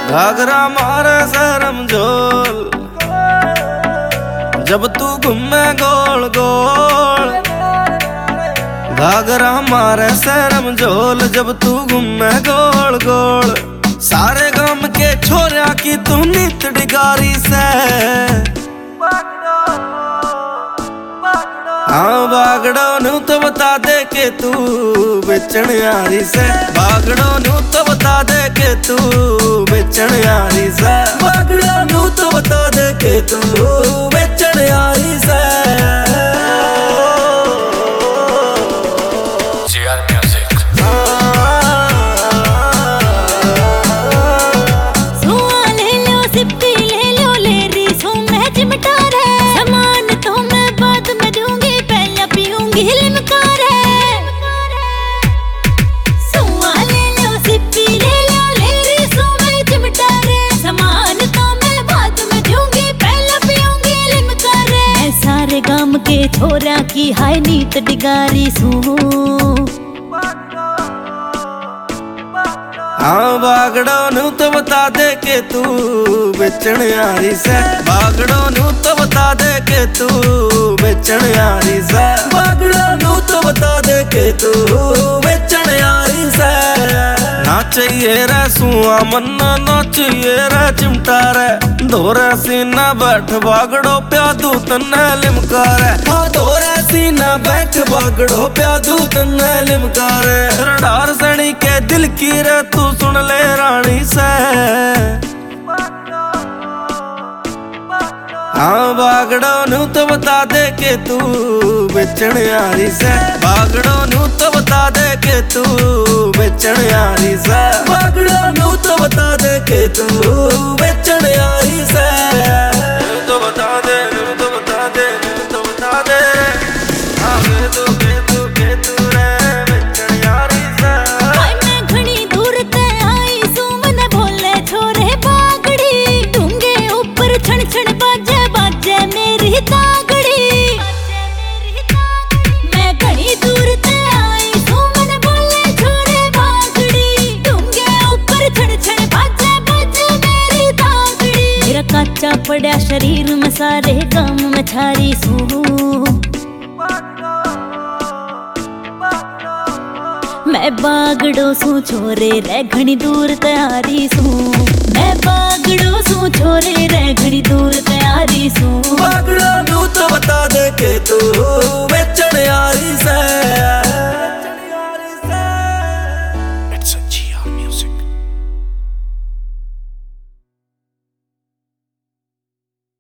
घाघरा मारे शरम झोल जब तू घूमे गोल गोल। घाघरा मारे शरम झोल जब तू घूमे गोल गोल। सारे गांव के छोरिया की तू नित डिगारी से। हाँ बागड़ो नू तो बता दे के तू बेचन यारी से। बागड़ो नू तो बता दे के तू बेचन यारी से। बागड़ो नू तो बता दे के तू बेचन यारी से। गाम के छोरा की हाय नीत डिगारी सू। हाँ बागड़ो नू तो बता दे के तू बेचन यारी से। बागड़ो नू तो बता दे के तू बेचन यारी से। बागड़ो नू तो बता दे के तू बेचन यारी से। ना चाहिए रे सुआ मन्ना ना चाहिए रे चिमटा रे। धोरे सीना बैठ बागड़ो प्यादू तन्ने लिमका रे। हाँ धोरे सीना बैठ बागड़ो प्यादू तन्ने लिमका रे। रडार सणी के दिल की रे तू सुन ले रानी से। हाँ बागड़ो नू तो बता दे के तू बेचन यारी से। बागड़ो नू तो बता दे के तू बेचन यारी से। बागड़ो नू तो बता दे के तू बेचन यारी से। तो बता दे तो बता दे तो बता दे। हाँ के तू रे बेचन यारी से। मैं घनी दूर ते आई सू मने भोले छोरे बागड़ी। डूंगे ऊपर छण छण बाजे बाजे मेरी तागड़ी। मैं घनी दूर ते आई सू मने भोले छोरे बागड़ी। डूंगे ऊपर छण छण बाजे बाजे मेरी तागड़ी। मेरा कच्चा पड़ा शरीर में सारे गांव में छारी सू। मैं बागड़ो सू छोरे रे घनी दूर तैयारी सू। मैं बागड़ो सू छोरे रे घनी दूर तैयारी सू। बागड़ो